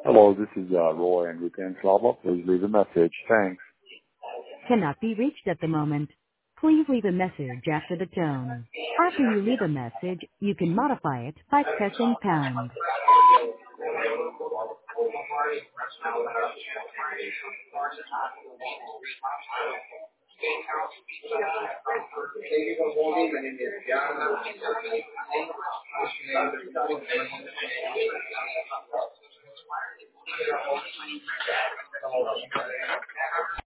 Hello, this is Roy and Rutan Slava. Please leave a message. Thanks. Cannot be reached at the moment. Please leave a message after the tone. After you leave a message, you can modify it by pressing pound.